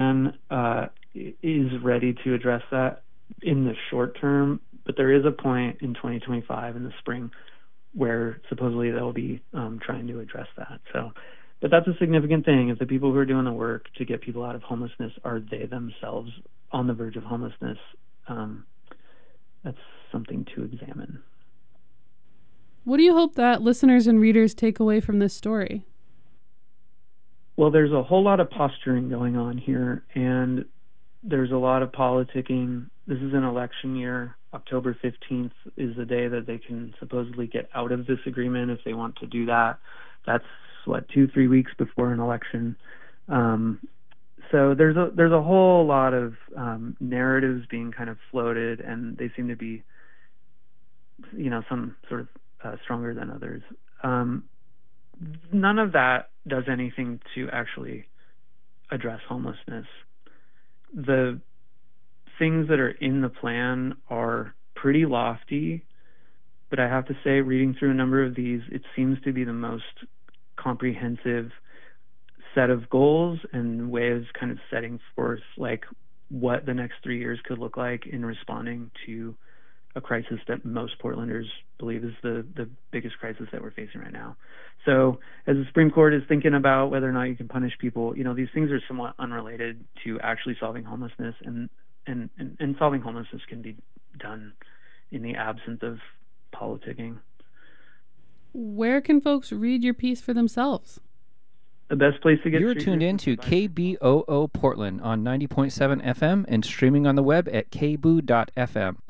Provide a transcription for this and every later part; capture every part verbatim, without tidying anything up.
plan uh, is ready to address that in the short term, but there is a point in twenty twenty-five in the spring where supposedly they'll be um, trying to address that. So, but that's a significant thing. If the people who are doing the work to get people out of homelessness are they themselves on the verge of homelessness, um, that's something to examine. What do you hope that listeners and readers take away from this story? Well, there's a whole lot of posturing going on here, and there's a lot of politicking. This is an election year. October fifteenth is the day that they can supposedly get out of this agreement if they want to do that. That's, what, two, three weeks before an election. Um, so there's a there's a whole lot of um, narratives being kind of floated, and they seem to be, you know, some sort of uh, stronger than others. Um, none of that does anything to actually address homelessness. The things that are in the plan are pretty lofty, but I have to say, reading through a number of these, it seems to be the most comprehensive set of goals and way of kind of setting forth like what the next three years could look like in responding to a crisis that most Portlanders believe is the, the biggest crisis that we're facing right now. So as the Supreme Court is thinking about whether or not you can punish people, you know, these things are somewhat unrelated to actually solving homelessness, and, and, and, and solving homelessness can be done in the absence of politicking. Where can folks read your piece for themselves? The best place to get You're tuned in to K B O O Portland on ninety point seven F M and streaming on the web at k b o o dot f m.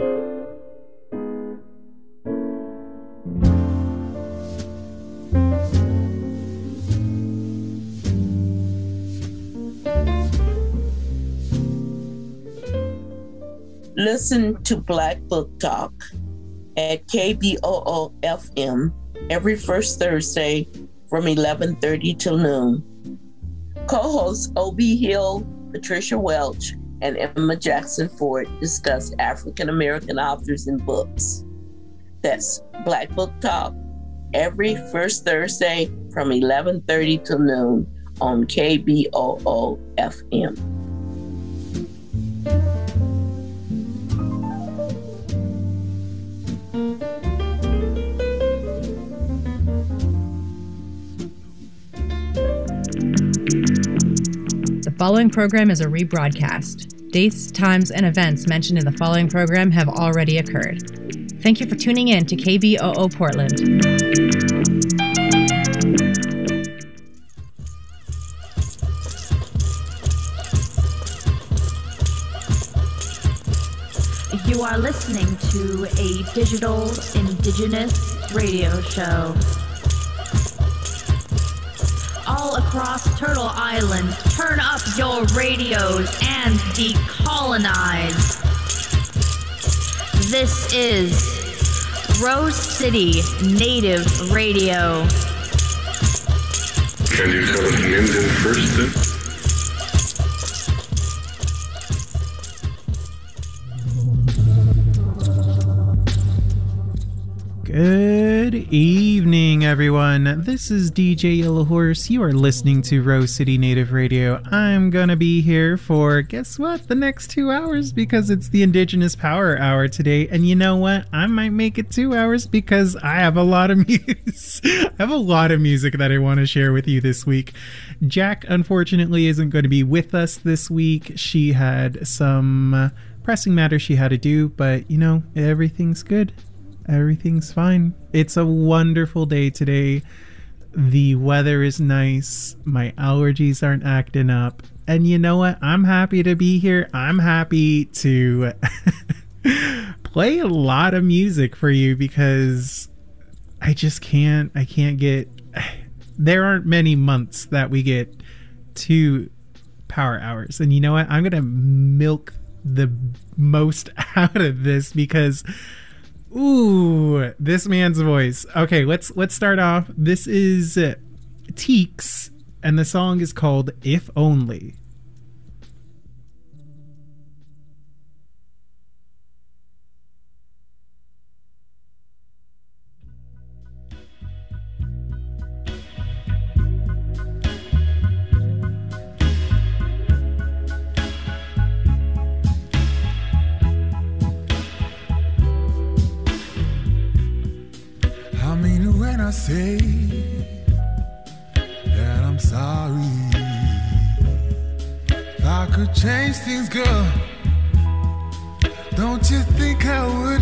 Listen to Black Book Talk at K B O O F M every first Thursday from eleven thirty till noon. Co-hosts Obie Hill, Patricia Welch, and Emma Jackson Ford discuss African American authors and books. That's Black Book Talk every first Thursday from eleven thirty till noon on K B O O F M. The following program is a rebroadcast. Dates, times, and events mentioned in the following program have already occurred. Thank you for tuning in to K B O O Portland. You are listening to a digital indigenous radio show. All across Turtle Island, turn up your radios and decolonize. This is Rose City Native Radio. Can you tell us the Indian first then? Good evening, everyone. This is D J Yellow Horse. You are listening to Rose City Native Radio. I'm gonna be here for, guess what, the next two hours because it's the Indigenous Power Hour today. And you know what? I might make it two hours because I have a lot of music. I have a lot of music that I want to share with you this week. Jack, unfortunately, isn't going to be with us this week. She had some uh, pressing matters she had to do, but you know, everything's good. Everything's fine. It's a wonderful day today. The weather is nice. My allergies aren't acting up. And you know what? I'm happy to be here. I'm happy to play a lot of music for you because I just can't, I can't get, there aren't many months that we get two power hours. And you know what? I'm going to milk the most out of this because ooh, this man's voice. Okay, let's let's start off. This is uh, Teeks, and the song is called If Only. I could change things, girl, don't you think I would?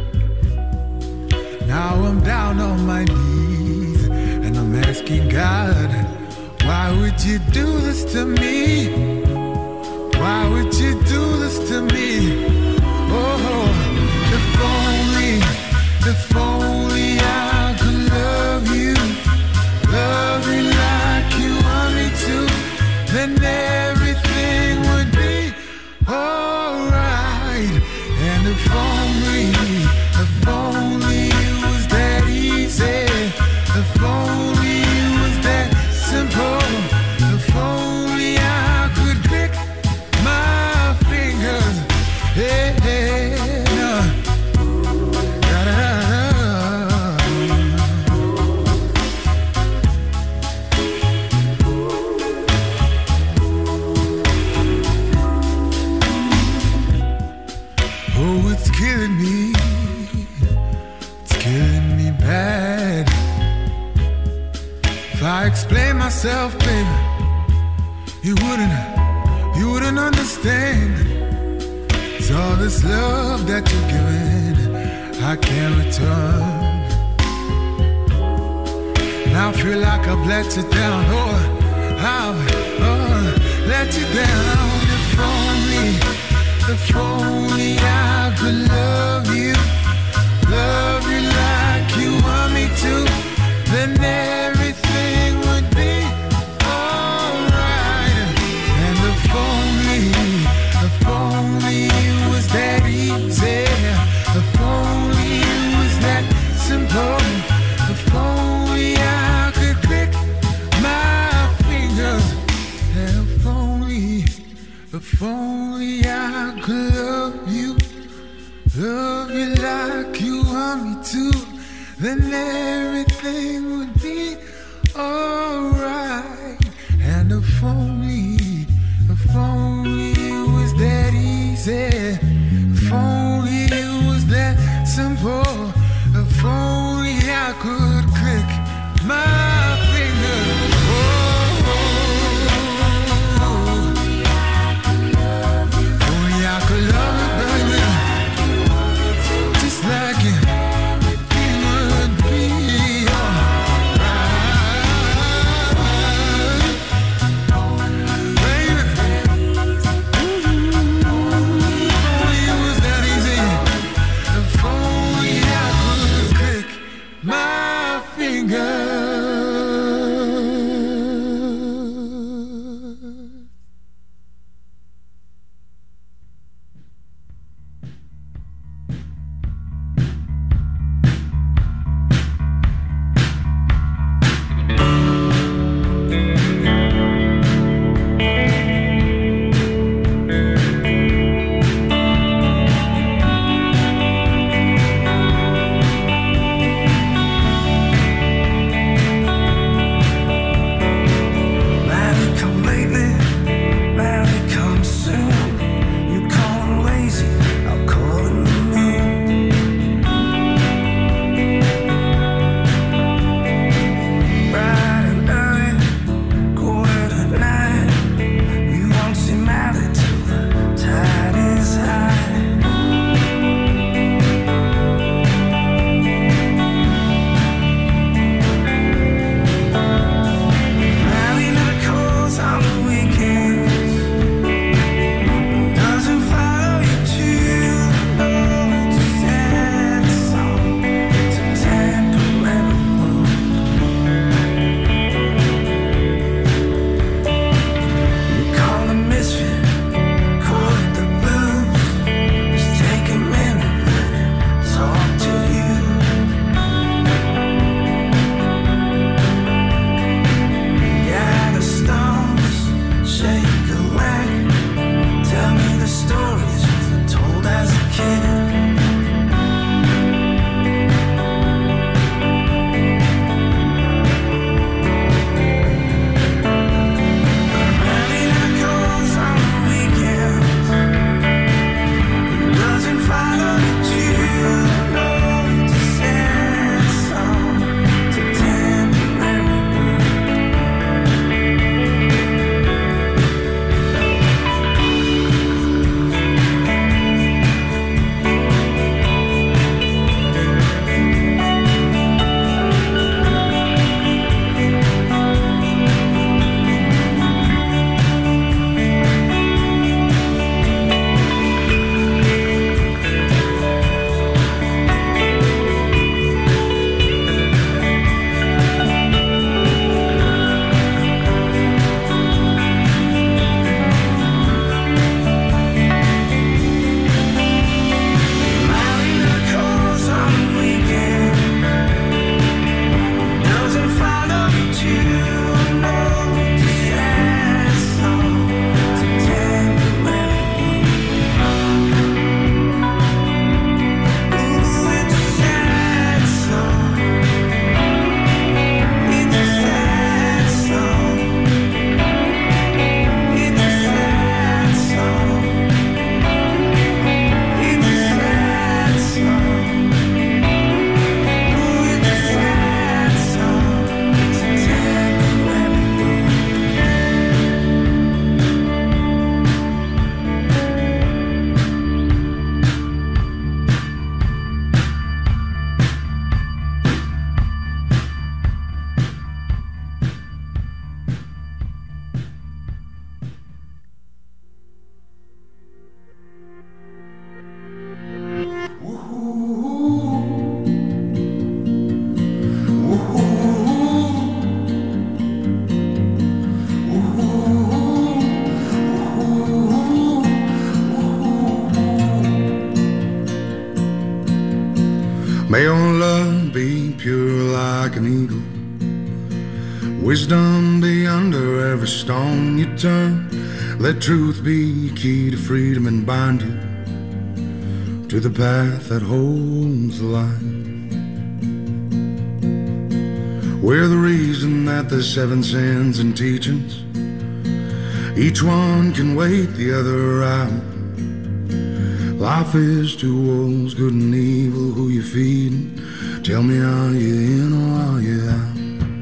Now I'm down on my knees and I'm asking God, why would you do this to me? Why would you do this to me? Oh, if only, if only I could love you, love you like you want me to, then everything would be alright. And if only, if only it was that easy, if only it was that simple, if only I could click my fingers, yeah, da-da-da-da. Oh, it's killing me, it's killing me bad. If I explain myself, baby, you wouldn't, you wouldn't understand. It's all this love that you're giving, I can't return. And I feel like I've let you down, oh, I've oh, let you down. If only, if only I could love you, love you like you want me to, then everything would be alright. And if only, if only it was that easy, if only it was that simple, if only I could click my fingers, if only, if only I could love you, love you like you want me to, then everything would be alright. And if only, if only it was that easy, if only it was that simple, if only I could click my fingers. Oh, oh, oh, oh. If only I could love you, baby, just like you. If only May your love be pure like an eagle. Wisdom be under every stone you turn. Let truth be key to freedom and bind you to the path that holds the light. We're the reason that the seven sins and teachings, each one can wait the other out. Life is two wolves, good and evil, who you feeding? Tell me, are you in or are you out?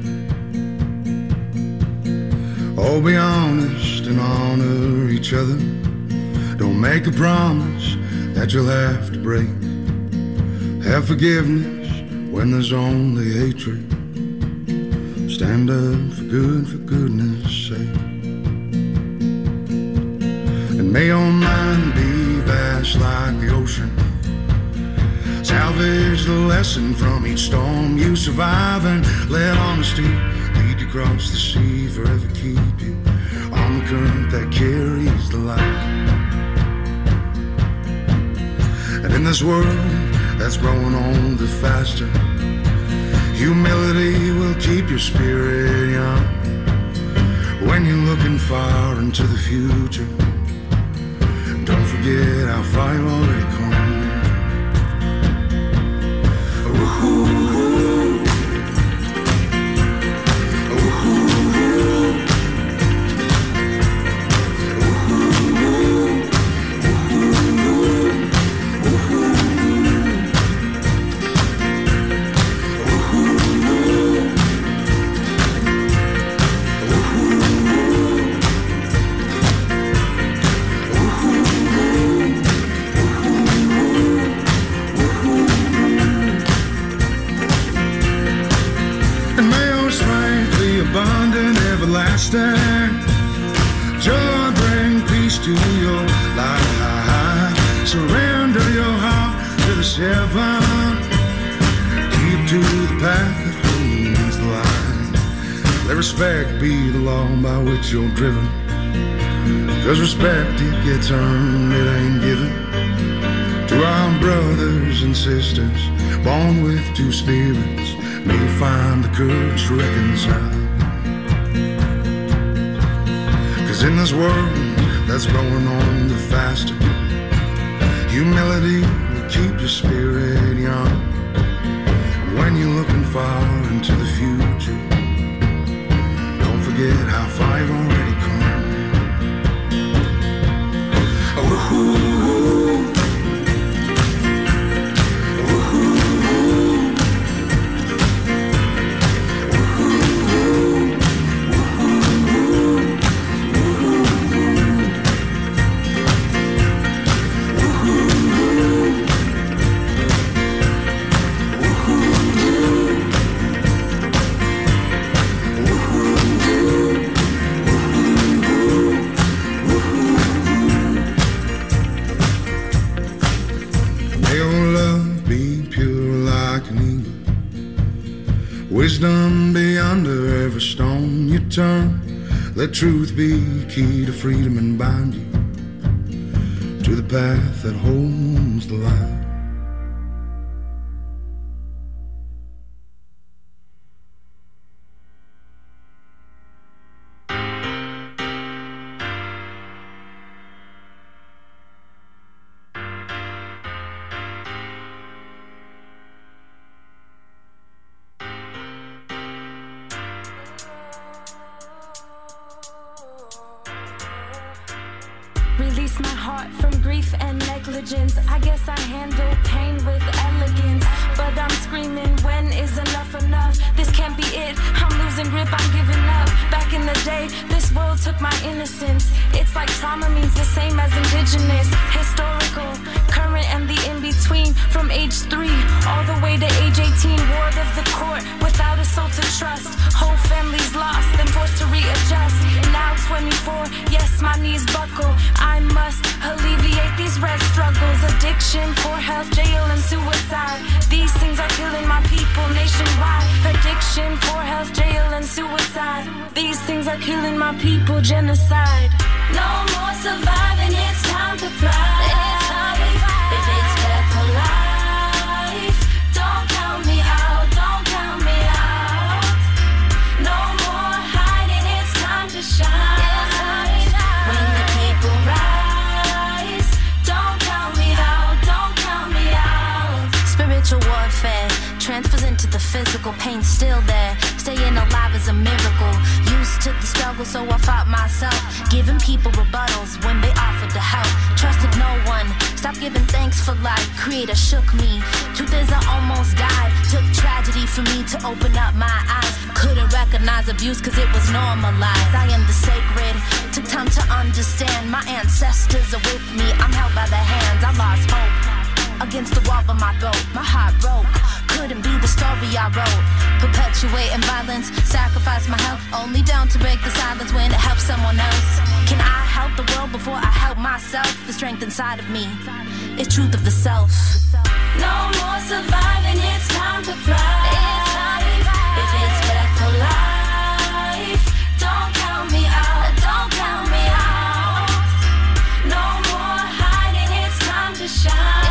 Oh, be honest and honor each other. Don't make a promise that you'll have to break. Have forgiveness when there's only hatred. Stand up for good, for goodness sake. And may your mind be vast like the ocean. Salvage the lesson from each storm you survive, and let honesty lead you across the sea, forever keep you on the current that carries the light. And in this world that's growing older faster, humility will keep your spirit young. When you're looking far into the future, don't forget how far you've already come. Ooh. Joy bring peace to your life. Surrender your heart to the seven. Keep to the path that holds the line. Let respect be the law by which you're driven. Cause respect, it gets earned, it ain't given. To our brothers and sisters born with two spirits, may you find the courage to reconcile. In this world that's growing on the faster, humility will keep your spirit young. When you're looking far into the future, don't forget how far you've already come. Ooh. Wisdom be under every stone you turn. Let truth be key to freedom and bind you to the path that holds the light. Release my heart from grief and negligence. I guess I handle pain with elegance, but I'm screaming, when is enough enough? This can't be it, I'm losing grip, I'm giving up. Back in the day, this world took my innocence. It's like trauma means the same as indigenous. Historical, current and the in-between. From age three all the way to age eighteen. Ward of the court, without a soul to trust. Whole family's lost, then forced to readjust. Now twenty-four, yes, my knees buckle. I must alleviate these red struggles. Addiction, poor health, jail, and suicide. These things are killing my people nationwide. Addiction, poor health, jail, and suicide. These things are killing my people, genocide. No more surviving, it's time to fly. It's time to fly. If it's death or life, don't physical pain still there. Staying alive is a miracle. Used to the struggle, so I fought myself. Giving people rebuttals when they offered to help. Trusted no one, stopped giving thanks for life. Creator shook me. Truth is I almost died. Took tragedy for me to open up my eyes. Couldn't recognize abuse cause it was normalized. I am the sacred. Took time to understand my ancestors are with me. I'm held by the hands. I lost hope. Against the wall of my throat, my heart broke. Couldn't be the story I wrote. Perpetuating violence, sacrifice my health, only down to break the silence when it helps someone else. Can I help the world before I help myself? The strength inside of me is truth of the self. No more surviving, it's time to fly. It's time to fly. If it's death for life, don't count me out, don't count me out. No more hiding, it's time to shine.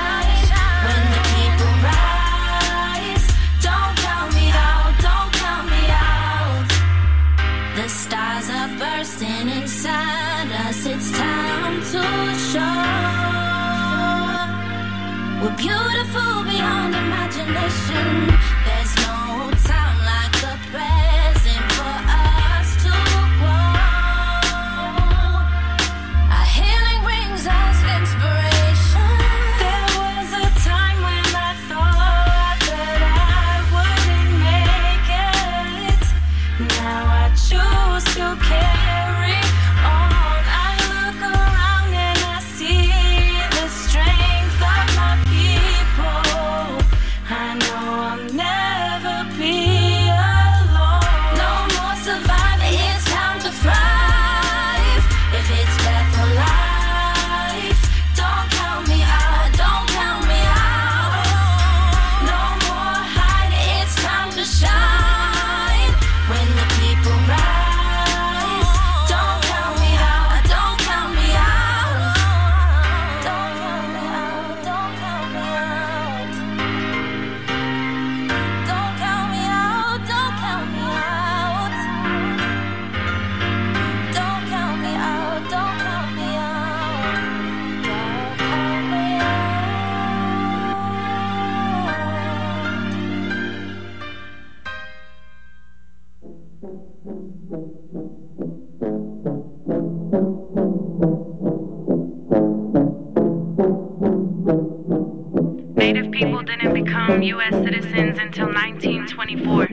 Bursting inside us, it's time to show. We're beautiful beyond imagination. There's no time like the present for us to grow. Our healing brings us inspiration. There was a time when I thought that I wouldn't make it. Now I choose to care. Native people didn't become U S citizens until nineteen twenty-four.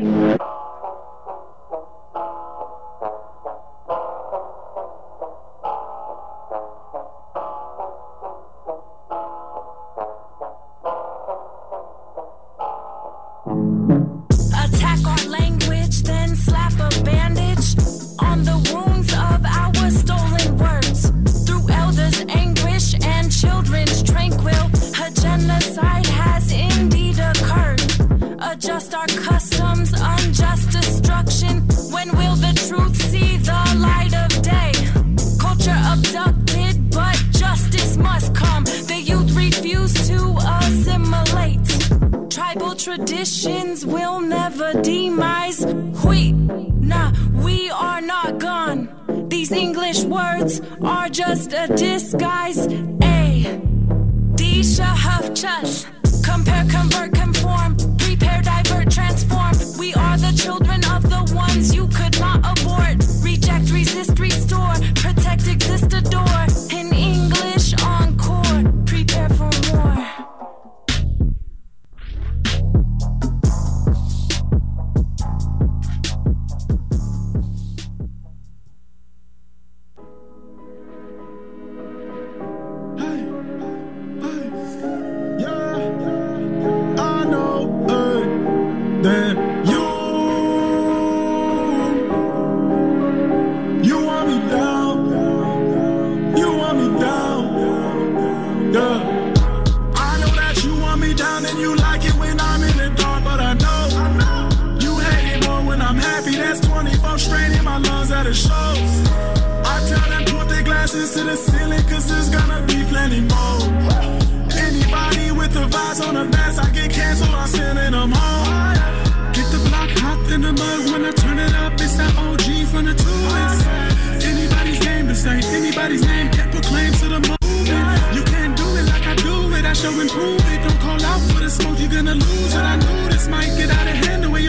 Attack our language, then slap a bandage on the wounds of our stolen words. Through elders' anguish and children's tranquil, a genocide has indeed occurred. Adjust our customs, unjust destruction. When will the truth see the light of day? Culture abducted, but justice must come. The youth refuse to assimilate. Tribal traditions will never demise. We, nah, we are not gone. These English words are just a disguise. A, Disha, Huff, Chush. Compare, convert, conform. Prepare, divert, transform. We are the children of the ones you could not abort. Reject, resist, restore. Protect, exist, adore. In English, encore. Prepare for more. Then you, you want me down, you want me down, yeah. I know that you want me down and you like it when I'm in the dark, but I know you hate it more when I'm happy. That's twenty-four strain in my lungs at a show. I tell them put their glasses to the ceiling, cause there's gonna be plenty more. Anybody with the vibes on the bass, I get canceled, I'm sending them home. Get the block hot in the mud when I turn it up, it's that O G from the two X. Anybody's game to say, anybody's name can't proclaim to the movement. You can't do it like I do it, I show improve it. Don't call out for the smoke, you're gonna lose it. I knew this might get out of hand the way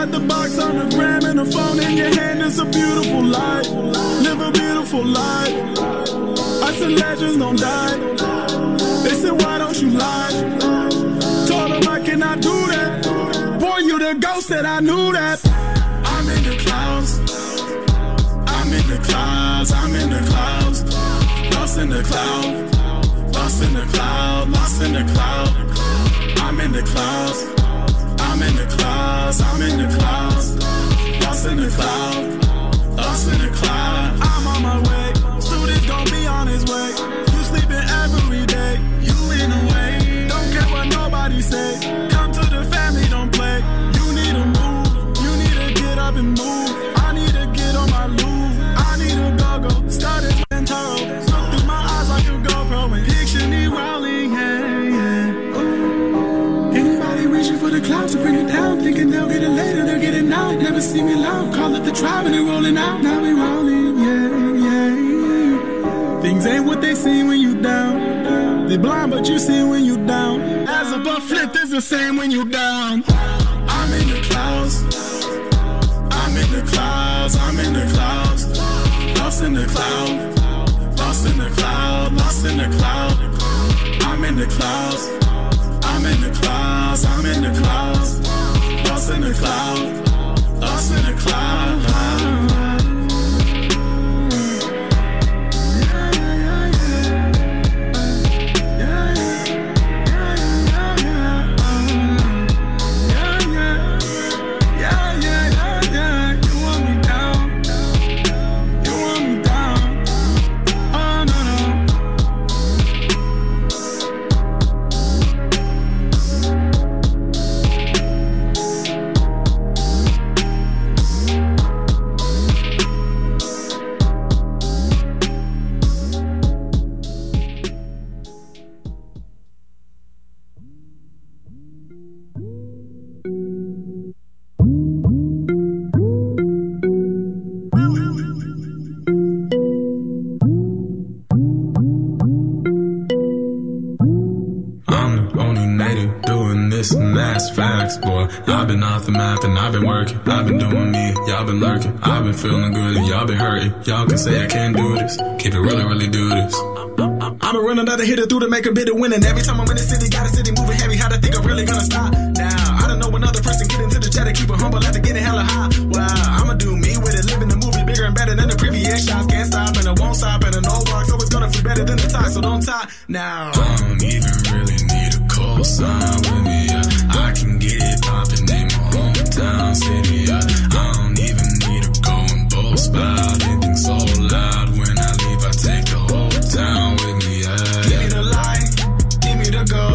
Outside the box on the gram and a phone in your hand is a beautiful life. Live a beautiful life. I said legends don't die. They said why don't you lie? Told them I cannot do that. Boy, you the ghost that I knew that. I'm in the clouds. I'm in the clouds. I'm in the clouds. Lost in the cloud. Lost in the cloud. Lost in the cloud. I'm in the clouds. I'm in the clouds, I'm in the clouds, lost in the cloud, lost in the cloud. I'm on my way, students gon' be on his way. You sleeping every day, you in a way. Don't care what nobody say, come to the family, don't play. You need to move, you need to get up and move. I need to get on my loop, I need to go-go. Started in Toro, look through my eyes like a GoPro and picture me rolling, yeah, yeah. Anybody reaching for the clouds to bring it down, thinking they'll get it later, they'll get it now. Never see me loud, call up the tribe and they rolling out. Now we rolling, yeah, yeah, yeah. Things ain't what they seem when you down. They blind, but you see when you down. As above, flip is the same when you down. I'm in the clouds. I'm in the clouds. I'm in the clouds. Lost in the cloud. Lost in the cloud. Lost in the cloud. I'm in the clouds. I'm in the clouds, I'm in the clouds, lost in the cloud, lost in the cloud. I've been off the map and I've been working. I've been doing me, y'all been lurking. I've been feeling good and y'all been hurting. Y'all can say I can't do this. Keep it really, really do this. I've been running out of hitter through to make a bit of winning. Every time I'm in the city, got a city moving heavy. How to think I'm really gonna stop now? I don't know another person get into the jet and keep it humble after getting hella high. Wow, I'ma do me with it, living the movie bigger and better than the previous shots. Can't stop and it won't stop and an old rock's always gonna feel better than the talk, so don't talk now. I don't even really need a call sign with me. Yeah. I can get it poppin' in my hometown city. Yeah. I don't even need to go and boast about anything so loud. When I leave, I take the whole town with me. Yeah. Give me the light, give me the go.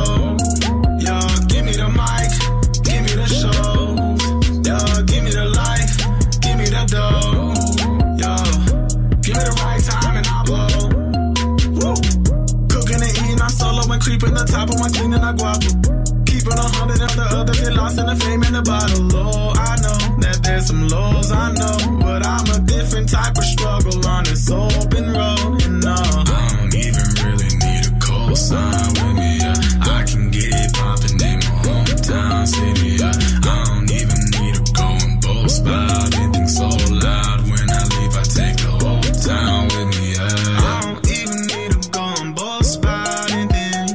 Yo, give me the mic, give me the show. Yo, give me the life, give me the dough. Yo, give me the right time and I'll blow. Woo. Cooking and eating, I'm solo and creeping the top of my cleaning, I guapo. Keeping a hundred of the others, get lost in the fame in the bottle. Oh, I know that there's some lows, I know, but I'm a different type of struggle on this open road. And no, I don't even really need a call sign with me. Yeah. I can get it poppin' in my hometown city. Yeah. I don't even need to go and boast about anything so loud. When I leave, I take the whole town with me. Yeah. I don't even need to go and boast about anything.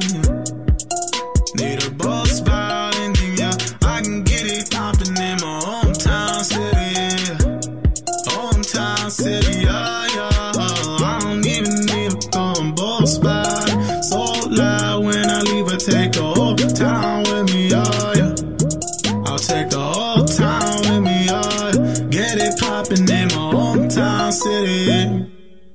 Need a boast about anything, yeah. I can get it poppin' in my hometown city, yeah. Hometown city, yeah, yeah. I don't even need to go and boast about it. So loud when I leave, I take the whole town with me, yeah, yeah. I'll take the whole town with me, yeah, yeah. Get it poppin' in my hometown city, yeah.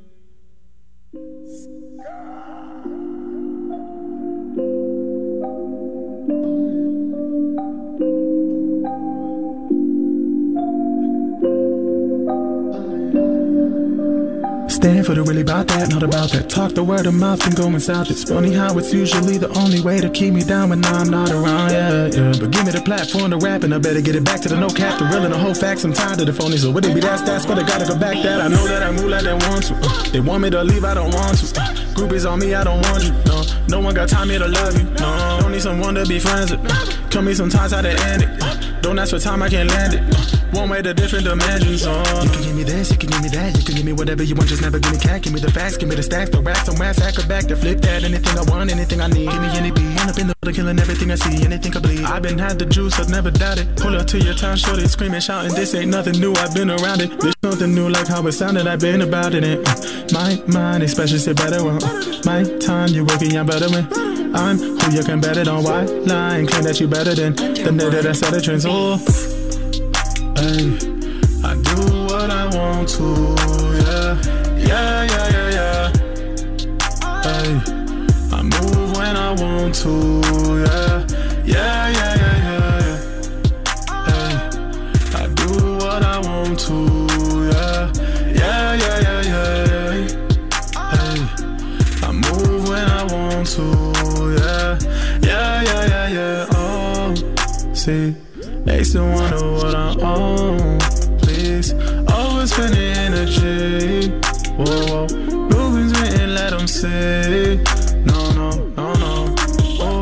Stand for the really about that, not about that. Talk the word of mouth and going south. It's funny how it's usually the only way to keep me down when I'm not around, yeah, yeah. But give me the platform to rap and I better get it back to the no cap, the real and the whole facts. I'm tired of the phony, so would it be that stats, but I gotta go back that. I know that I move like they want to. Uh, they want me to leave, I don't want to. Uh, groupies on me, I don't want you. No, no one got time here to love you. No, don't need someone to be friends with. Uh, tell me sometimes how to end it. Uh, Don't ask for time, I can't land it. Uh, one way to different dimensions. Uh. You can give me this, you can give me that. You can give me whatever you want, just never give me cat. Give me the facts, give me the stacks, the racks, some rats, hack back to flip that. Anything I want, anything I need. Give me any beat. Run up in the building, killing everything I see. Anything I bleed. I've been had the juice, I've never doubted. Pull up to your town, shorty, screaming, shouting. This ain't nothing new, I've been around it. This something new, like how it sounded, I've been about it. And, uh, my mind, especially say better when uh, my time, you working, I'm better when I'm who you can bet it on. Why lie and claim that you better than the nigga that set the trends? Oh, hey, I do what I want to, yeah, yeah, yeah, yeah, yeah. Hey, I move when I want to, yeah, yeah, yeah, yeah, yeah, yeah. Hey, I do what I want to, yeah, yeah, yeah, yeah, yeah, yeah. Hey, I move when I want to, yeah, yeah, yeah, yeah, yeah. Oh, see, they still wonder what I own. Please, overspending energy. Whoa, whoa, Ruben's written, let them say. No, no, no, no. Oh.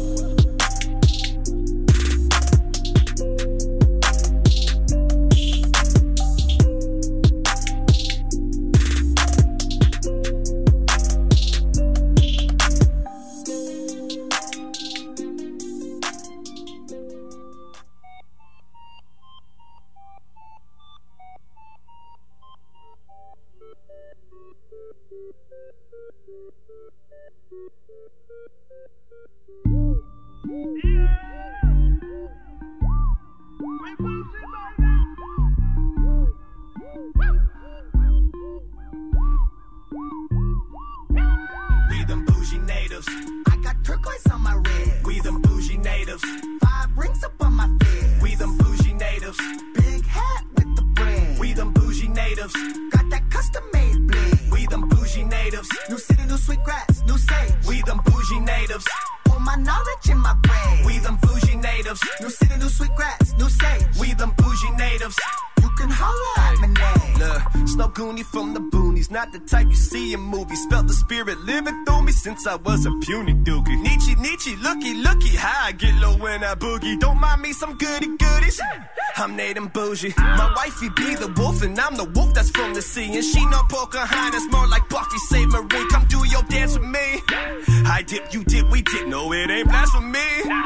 We them bougie natives. I got turquoise on my red. We them bougie natives. Five rings up on my fed. We them bougie natives. Big hat with the brand. We them bougie natives. Got that custom made bling. We them bougie natives. New city, new sweet grass, new sage. We them bougie natives. Pour my knowledge in my brain. We them bougie natives. New city, new sweet grass, new sage. We them bougie natives. You can holler at my name. Look, Snow Goonie from the boonies, not the type you see in movies. Felt the spirit living through me since I was a puny dookie. Nietzsche, Nietzsche, looky, looky, how I get low when I boogie. Don't mind me some goody goodies. I'm Nate and bougie. My wifey be the wolf and I'm the wolf that's from the sea. And she no Pocahontas, more like Buffy Saint Marie. Come do your dance with me. I dip, you dip, we dip. No, it ain't blasphemy.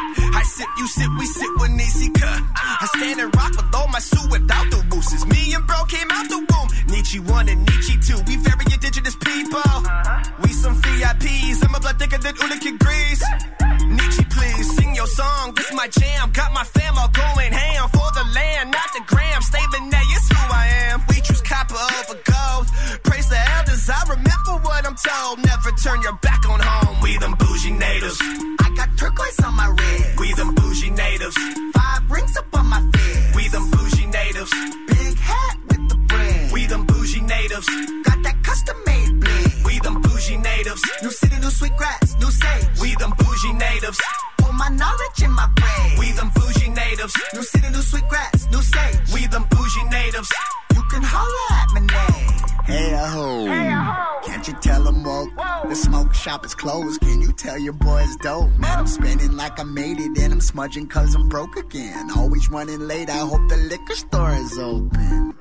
I sip, you sip, we sit with Nietzsche. I stand and rock with all my suit without the roosters. Me and bro came out the womb. Nietzsche one and Nietzsche two. We very indigenous people. We some V I Ps. I'm a blood thicker than Ulick Grease. Nietzsche, please sing your song. This my jam. Got my fam all going ham for the land, not the gram. Statement that is who I am. We choose copper over gold. Praise the elders. I remember what I'm told. Never turn your back on home. We them bougie natives. I got turquoise on my red. We them bougie natives. Five rings up on my fed. We them bougie natives. Big hat with the brand. We them bougie natives. Got that custom made bling. We them bougie natives. New city, new sweet grass, new sage. We them bougie natives. Pour my knowledge in my brain. We them bougie natives. New city, new sweet grass, new sage. We them bougie natives. You can holler at my name. Hey ho, hey, can't you tell them woke? The smoke shop is closed, can you tell your boys dope? Man, I'm spinning like I made it and I'm smudging cause I'm broke again. Always running late, I hope the liquor store is open.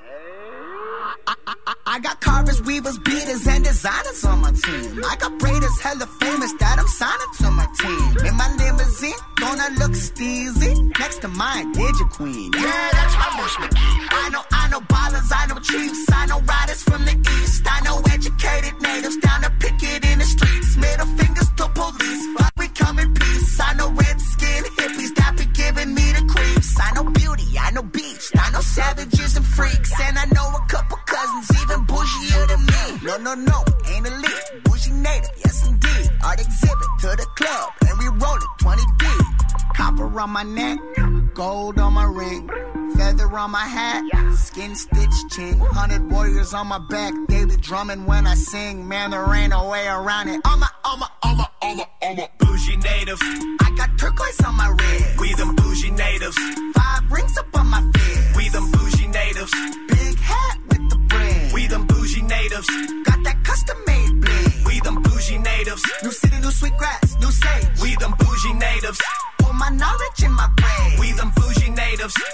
I, I, I, I got carvers, weavers, beaters, and designers on my team. I got braiders, hella famous that I'm signing to my team. In my limousine, gonna look steezy. Next to mine, Digi Queen. Yeah, that's my Bush McKee. I know, I know ballers, I know chiefs, I know riders from the east. I know educated natives down to picket in the streets. Middle fingers to police, but we come in peace. I know red skin hippies that be giving me the creeps. I know beauty, I know beach, I know savages and freaks, and I know a couple cousins even bougier than me. No, no, no, ain't elite, bougie native, yes indeed. Art exhibit to the club, and we roll it twenty D. Copper on my neck, gold on my ring, feather on my hat, skin stitch chin. Hundred warriors on my back, daily drumming when I sing. Man, there ain't no way around it. I'm a, I'm a, I'm a, I'm a, I'm a bougie native. I got turquoise on my red. We them bougie natives. Five rings up on my fed. We them bougie natives. Big hat with the brand. We them bougie natives. Got that custom made bling. We them bougie natives. New city, new sweet grass, new sage. We them bougie natives. Pour my knowledge in my brain. We them bougie natives.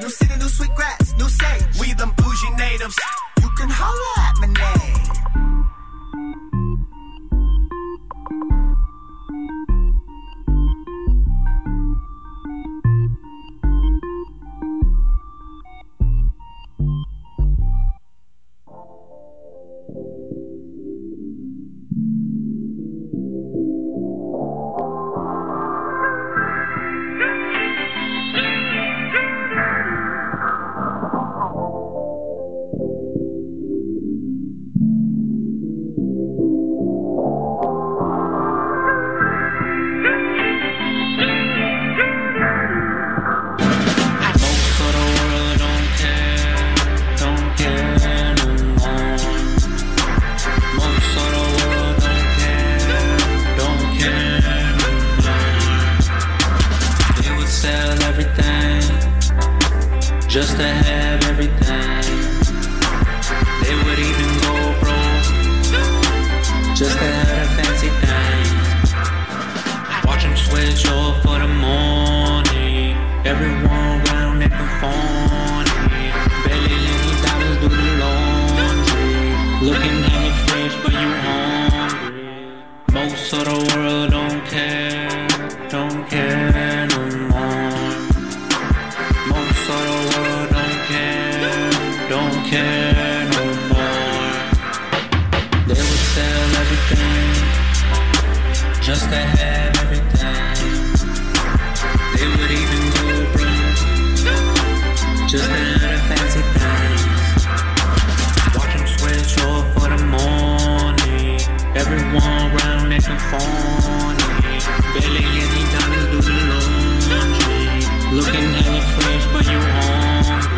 gifts. You can holler at my name. Just to have everything. They would even go broke just to have the fancy things. Watch them switch off for the morning. Everyone around acting phony. Barely any dollars do the laundry. Looking hella fresh but you hungry. Most of the world don't care, don't care no more. Most of the world don't care, don't care no more. They would sell everything just to have everything. They would even go broke just to have the fancy things. Watch them switch off for the morning. Everyone around acting phony. Barely any dollars do the laundry. Looking hella fresh but you hungry.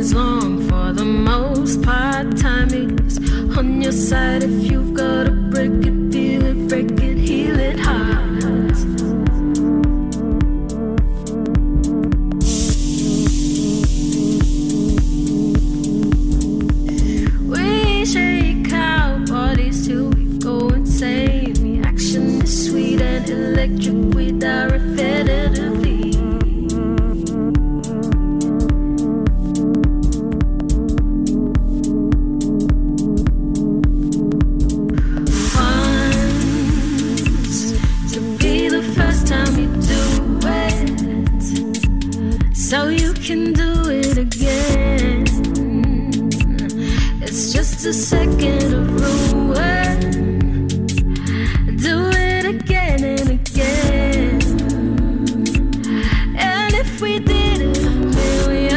On your side if you've got a brick electric without repetitively. Once to be the first time you do it, so you can do it again. It's just a second of ruin. Do it again and again. And if we did it a million,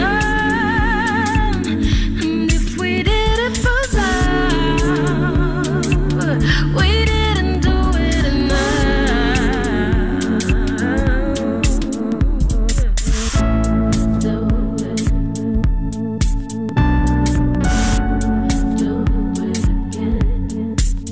and if we did it for love, we didn't do it enough. Do it. Do it again.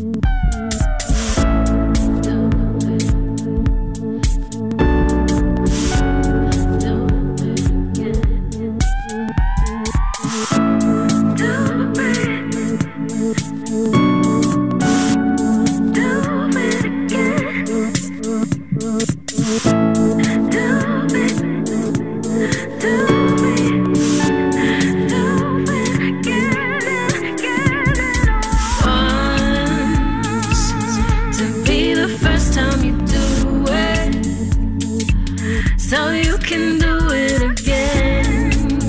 So you can do it again.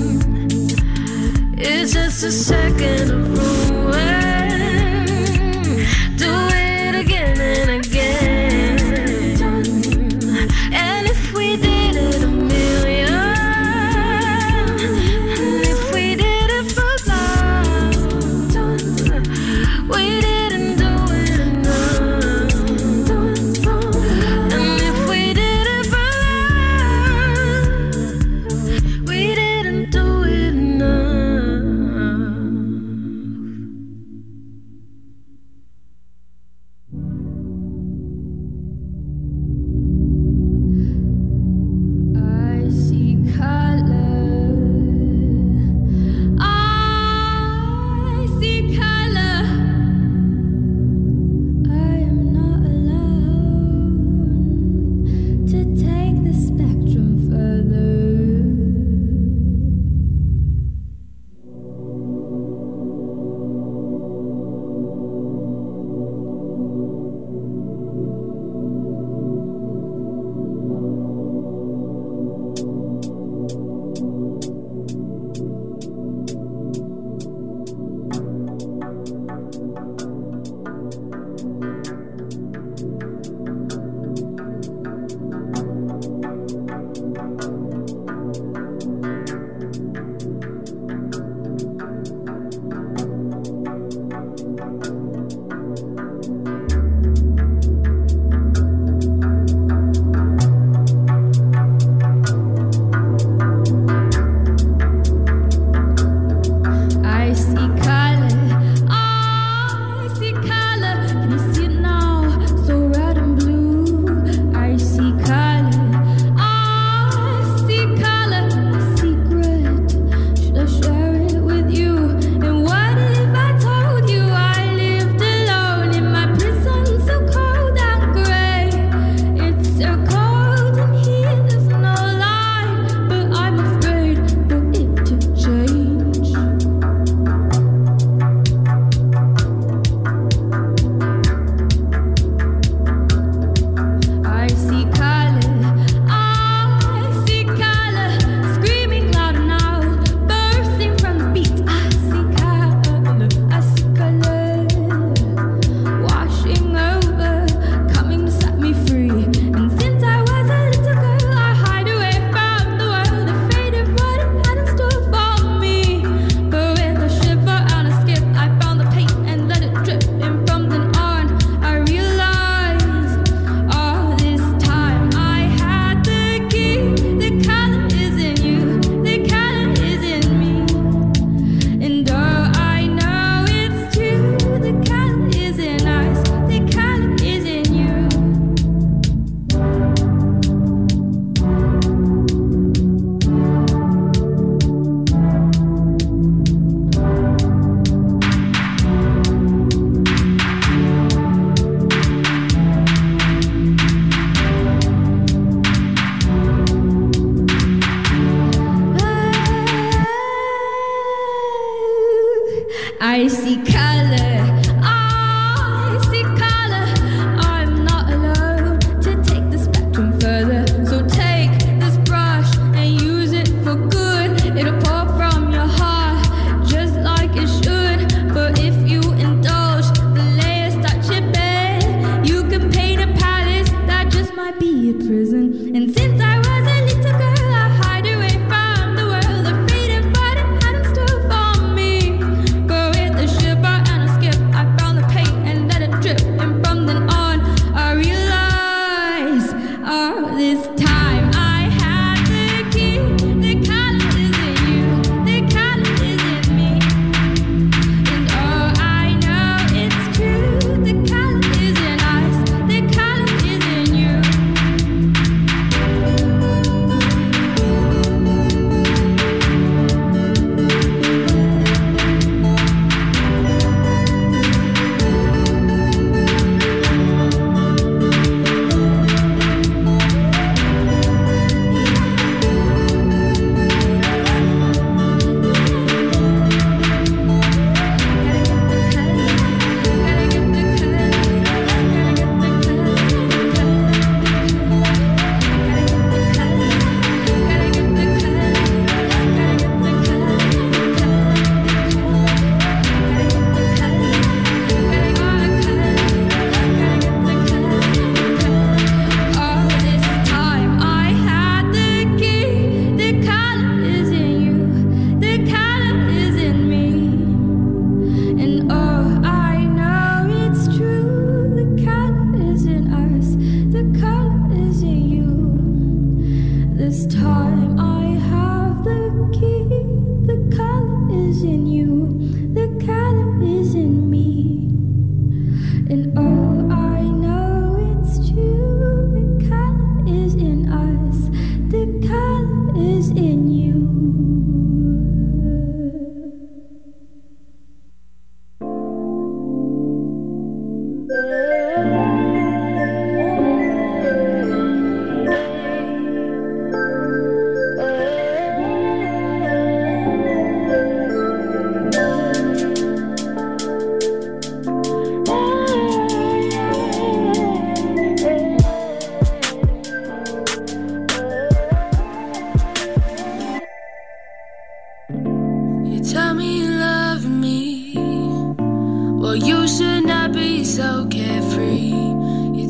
It's just a second of ruin. Do it again and again. And if we did it a million, and if we did it for love, we didn't do it enough. And if we did it for love, we didn't do it enough.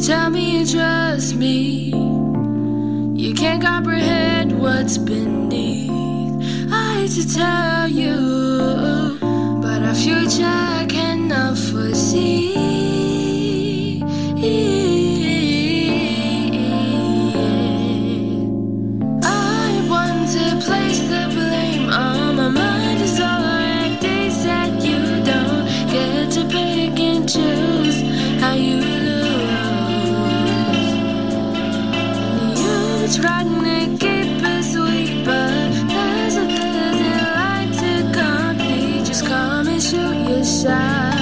Tell me you trust me. You can't comprehend what's beneath. I hate to tell you, but our future I cannot foresee. I want to place the blame on my mind. Is alright, they said you don't get to pick and choose how you lose. And you're trying to keep it sweet, but there's a doesn't like to complete. Just come and shoot your shot.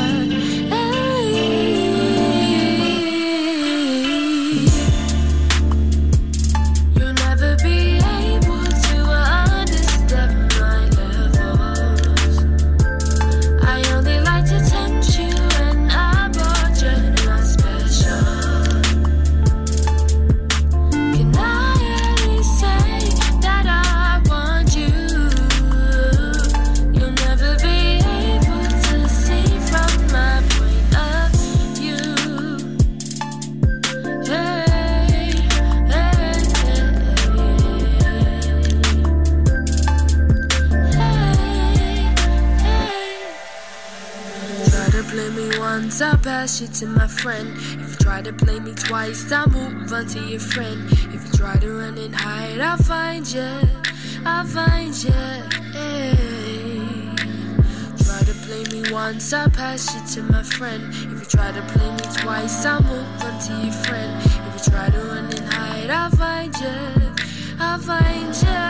I'll pass you to my friend. If you try to play me twice, I'll move on to your friend. If you try to run and hide, I'll find you. I'll find you. Hey. Try to play me once, I'll pass you to my friend. If you try to play me twice, I'll move on to your friend. If you try to run and hide, I'll find you. I'll find you.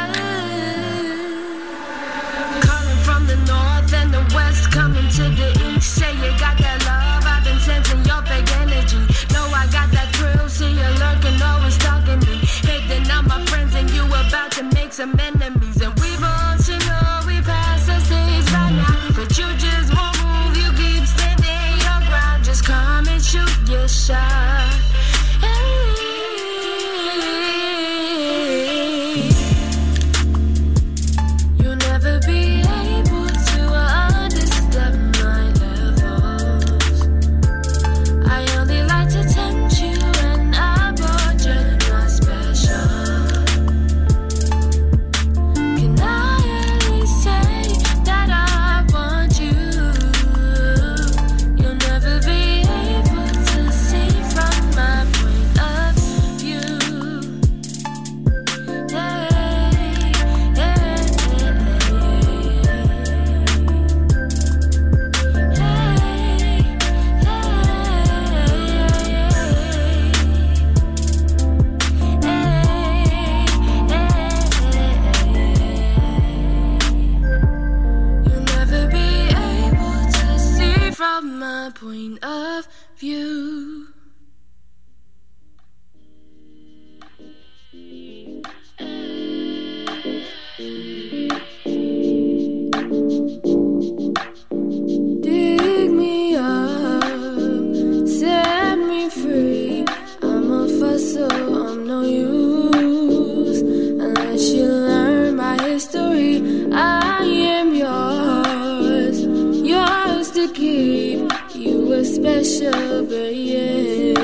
Calling from the north and the west, coming to the east. Say you got that love. Sensing your fake energy. Know I got that thrill. See you lurking, always stalking me. Hating on my friends, and you about to make some enemies. And we both should know we passed the stage right now. But you just won't move. You keep standing your ground. Just come and shoot your shot. You'll never be able to understand my levels. I only like to tempt you, and I bought you not special. Can I at least say that I want you? You'll never be able to see from my point of view. Yeah, yeah, you'll never be able to see from my point of view. Dig me up, set me free. I'm a fussle, I'm no use unless you learn my history. I am yours, yours to keep. You were special, babe.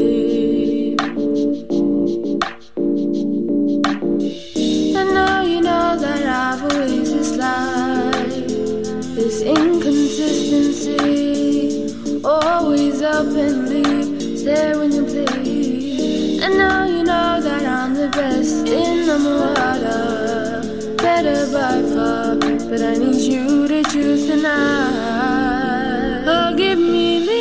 I know you know that I've always disliked this inconsistency. Always up and leave, stare when you please. I know you know that I'm the best in the Murata, better by far, but I need you to choose tonight. Oh, give me the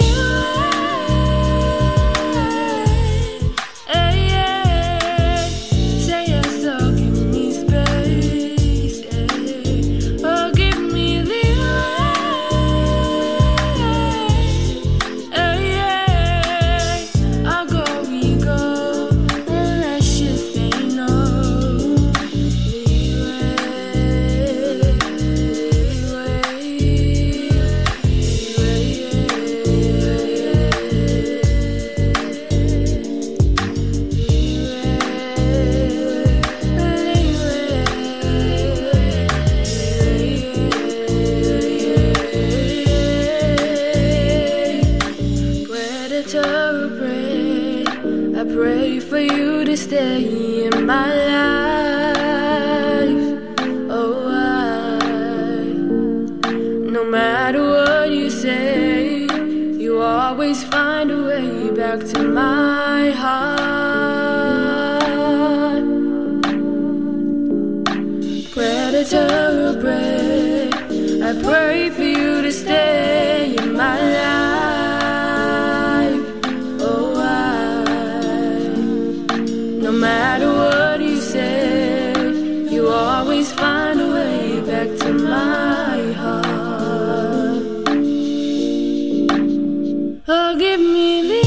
pray for you to stay in my life. Oh, I, no matter what you say, you always find a way back to my heart. Predator or prey, I pray for you to stay in my life. Oh, I, no matter what you say, you always find a way back to my heart. Oh, give me the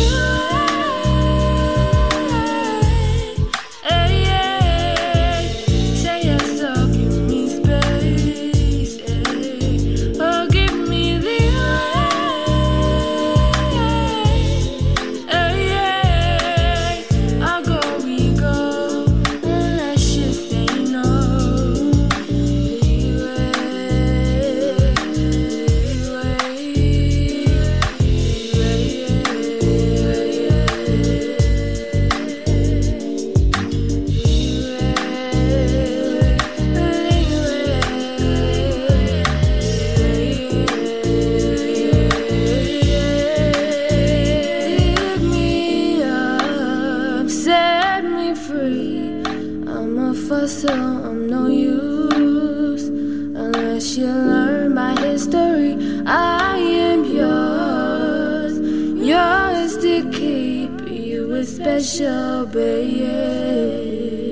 so I'm no use unless you learn my history. I am yours, yours to keep. You a special, baby.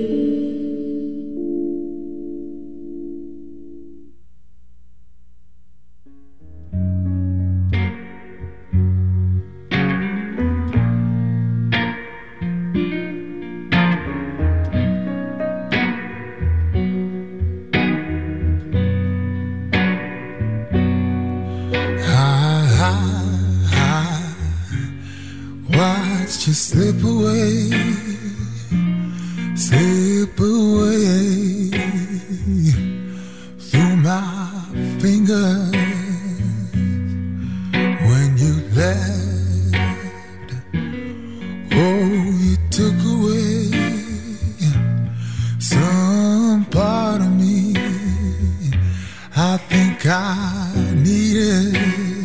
You slip away, slip away through my fingers when you left. Oh, you took away some part of me I think I needed.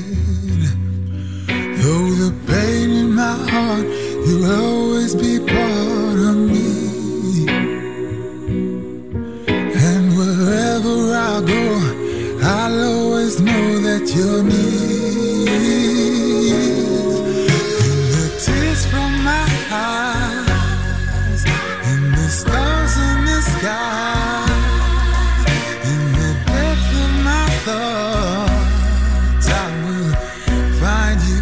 Though the pain in my heart, you'll always be part of me. And wherever I go, I'll always know that you're near. And the tears from my eyes, and the stars in the sky, in the depths of my thoughts, I will find you.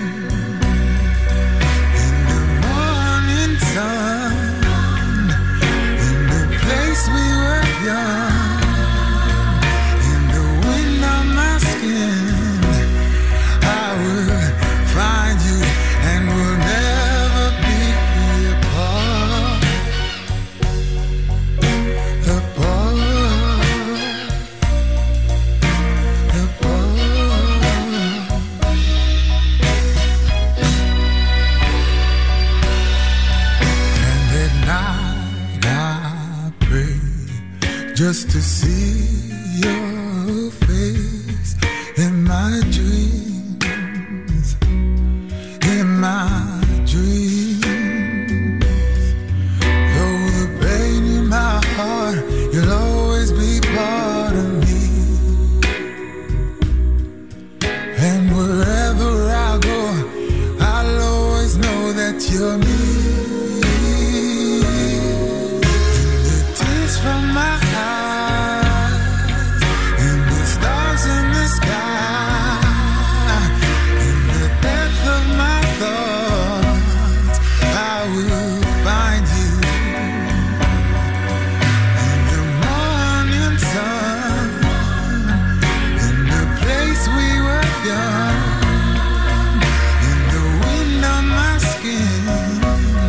Sun, in the place we were young, in the wind on my skin, I will find you and we'll never be apart, apart, apart. Night I pray just to see your face in my dreams, in my dreams. Though the pain in my heart, you'll always be part of me. And wherever I go, I'll always know that you're me. From my eyes, and the stars in the sky, in the depth of my thoughts, I will find you. In the morning sun, in the place we were young, in the wind on my skin,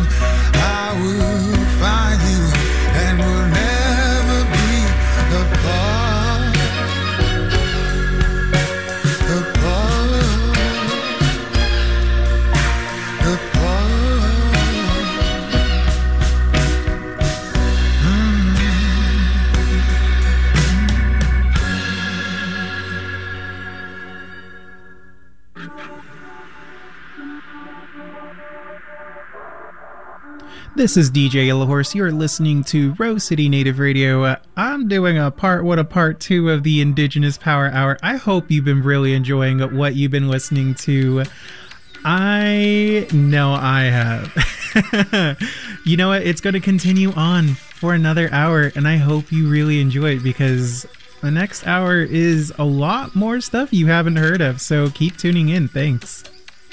This is D J Yellow Horse. You're listening to Rose City Native Radio. Uh, I'm doing a part one, a part two of the Indigenous Power Hour. I hope you've been really enjoying what you've been listening to. I know I have. You know what? It's going to continue on for another hour, and I hope you really enjoy it because the next hour is a lot more stuff you haven't heard of. So keep tuning in. Thanks.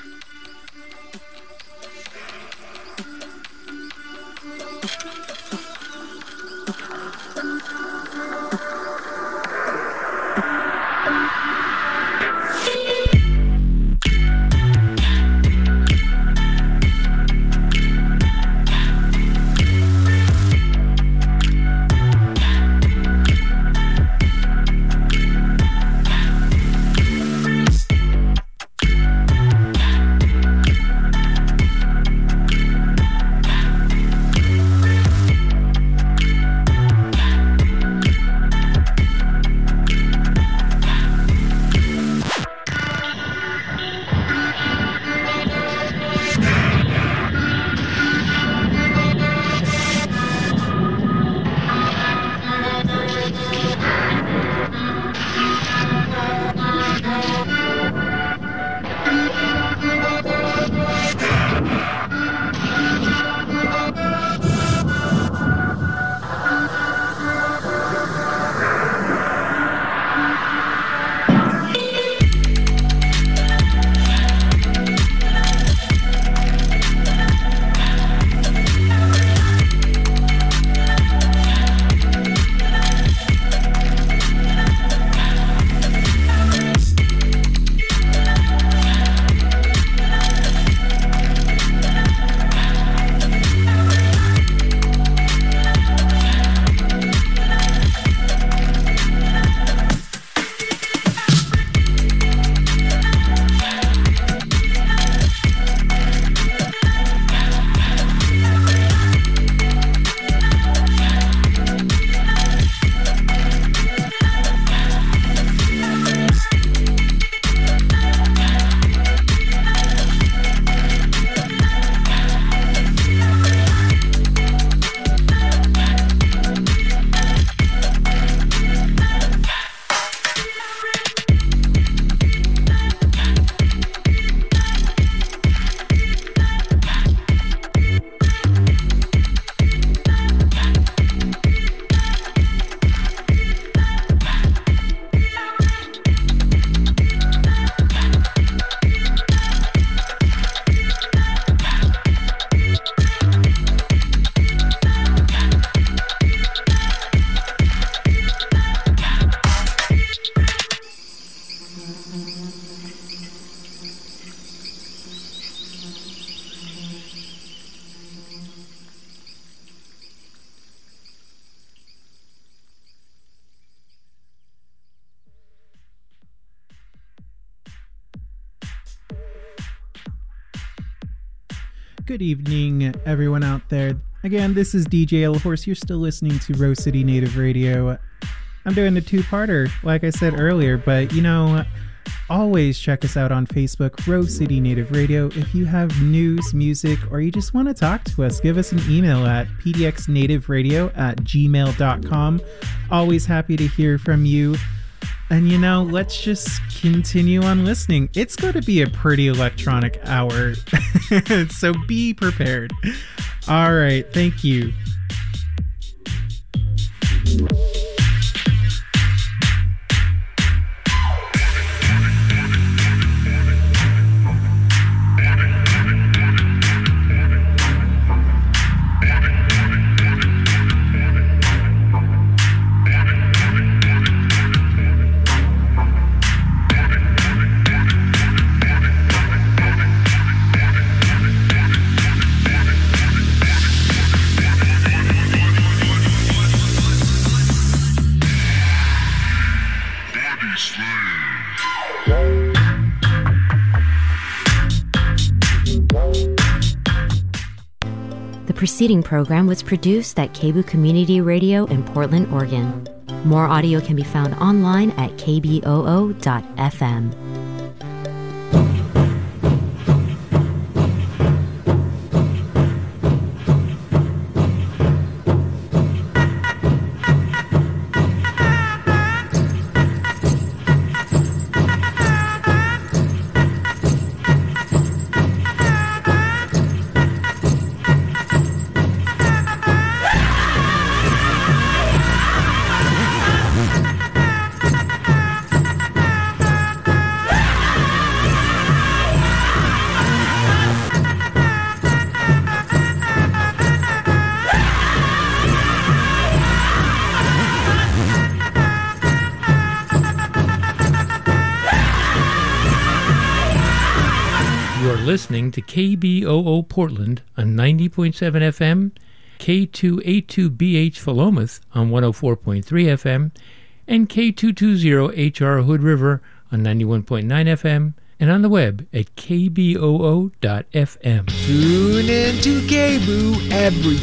Good evening, everyone out there. Again, this is D J Yellow Horse. You're still listening to Rose City Native Radio. I'm doing a two-parter, like I said earlier, but you know, always check us out on Facebook, Rose City Native Radio. If you have news, music, or you just want to talk to us, give us an email at p d x native radio at gmail dot com. Always happy to hear from you. And you know, let's just continue on listening. It's going to be a pretty electronic hour, so be prepared. All right, thank you. The preceding program was produced at K B O O Community Radio in Portland, Oregon. More audio can be found online at k b o o dot f m. listening to K B O O Portland on ninety point seven F M, K two eighty-two B H Philomath on one oh four point three F M, and K two twenty H R Hood River on ninety-one point nine F M, and on the web at K B O O dot F M. Tune in to K B O O every